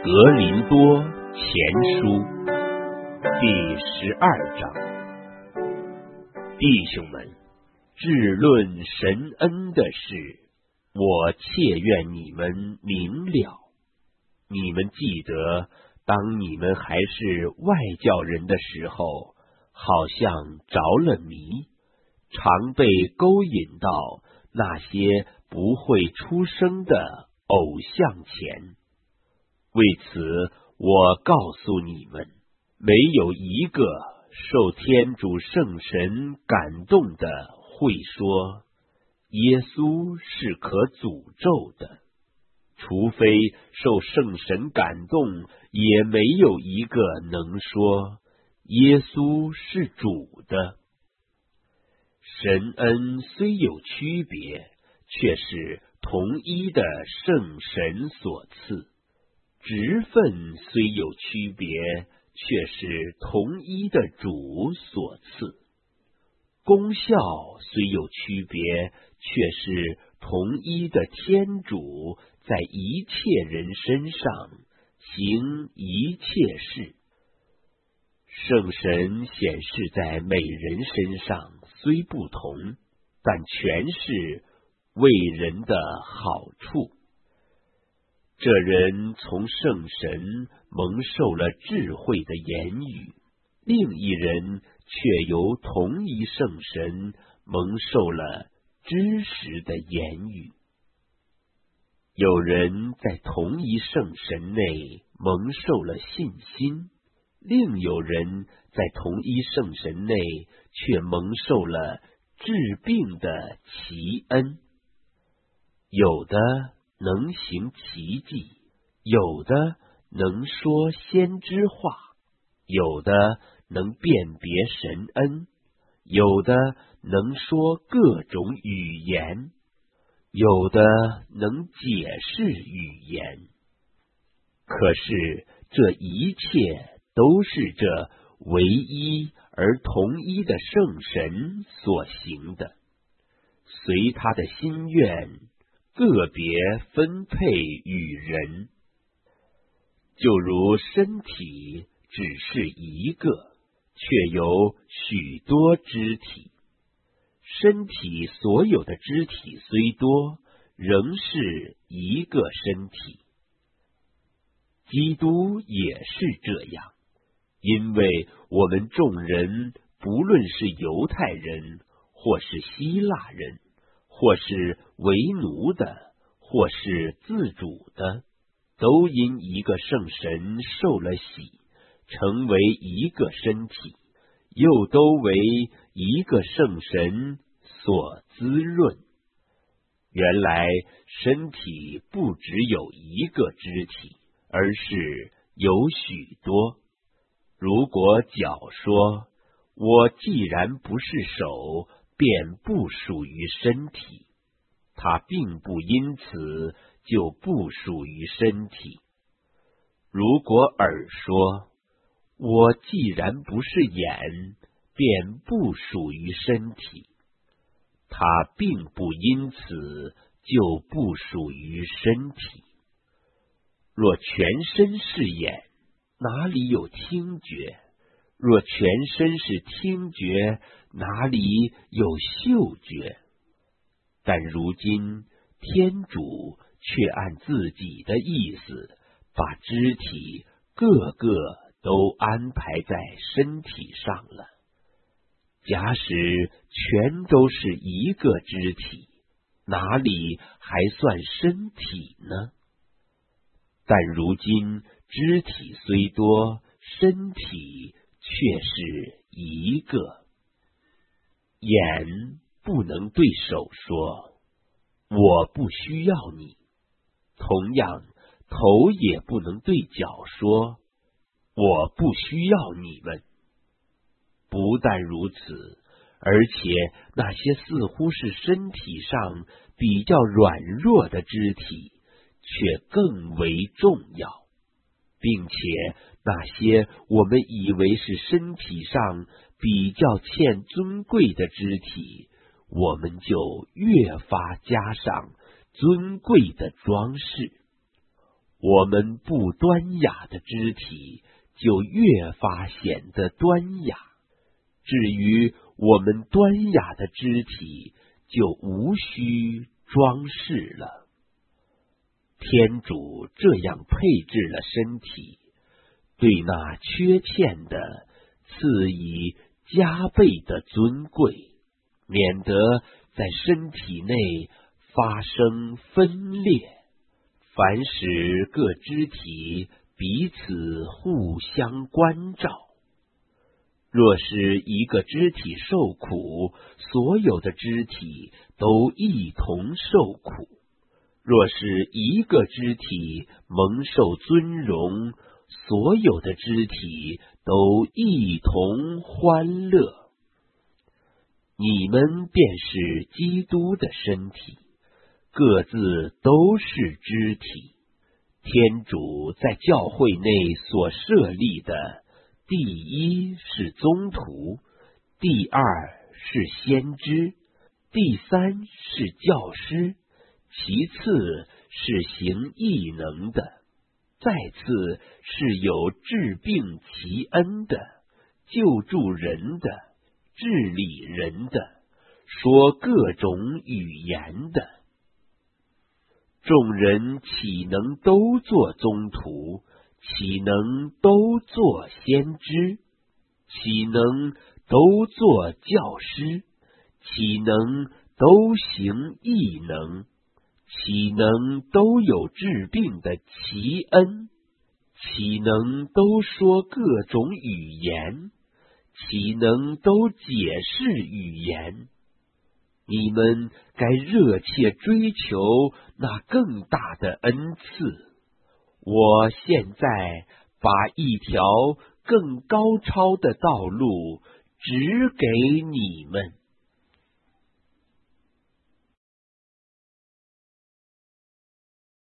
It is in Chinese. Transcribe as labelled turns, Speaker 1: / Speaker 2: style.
Speaker 1: 格林多前书第12章。弟兄们，至论神恩的事，我切愿你们明了。你们记得，当你们还是外教人的时候，好像着了迷，常被勾引到那些不会出声的偶像前。为此，我告诉你们，没有一个受天主圣神感动的会说耶稣是可诅咒的，除非受圣神感动，也没有一个能说耶稣是主的。神恩虽有区别，却是同一的圣神所赐；职分虽有区别，却是同一的主所赐；功效虽有区别，却是同一的天主在一切人身上行一切事。圣神显示在每人身上虽不同，但全是为人的好处。这人从圣神蒙受了智慧的言语，另一人却由同一圣神蒙受了知识的言语。有人在同一圣神内蒙受了信心，另有人在同一圣神内却蒙受了治病的奇恩。有的能行奇迹，有的能说先知话，有的能辨别神恩，有的能说各种语言，有的能解释语言。可是这一切都是这唯一而同一的圣神所行的，随他的心愿个别分配与人。就如身体只是一个，却有许多肢体；身体所有的肢体虽多，仍是一个身体。基督也是这样，因为我们众人，不论是犹太人，或是希腊人，或是为奴的，或是自主的，都因一个圣神受了洗，成为一个身体，又都为一个圣神所滋润。原来身体不只有一个肢体，而是有许多。如果脚说，我既然不是手，便不属于身体，它并不因此就不属于身体。如果耳说，我既然不是眼，便不属于身体，它并不因此就不属于身体。若全身是眼，哪里有听觉？若全身是听觉，哪里有嗅觉？但如今天主却按自己的意思，把肢体个个都安排在身体上了。假使全都是一个肢体，哪里还算身体呢？但如今肢体虽多，身体却是一个。眼不能对手说，我不需要你；同样，头也不能对脚说，我不需要你们。不但如此，而且那些似乎是身体上比较软弱的肢体，却更为重要，并且那些我们以为是身体上比较欠尊贵的肢体，我们就越发加上尊贵的装饰。 我们不端雅的肢体就越发显得端雅，至于我们端雅的肢体就无需装饰了。天主这样配置了身体，对那缺欠的赐以加倍的尊贵，免得在身体内发生分裂。凡使各肢体彼此互相关照。若是一个肢体受苦，所有的肢体都一同受苦；若是一个肢体蒙受尊荣，所有的肢体都一同欢乐。你们便是基督的身体，各自都是肢体。天主在教会内所设立的，第一是宗徒，第二是先知，第三是教师，其次是行异能的，再次是有治病奇恩的，救助人的，治理人的，说各种语言的。众人岂能都做宗徒？岂能都做先知？岂能都做教师？岂能都行异能？岂能都有治病的奇恩？岂能都说各种语言？岂能都解释语言？你们该热切追求那更大的恩赐。我现在把一条更高超的道路指给你们。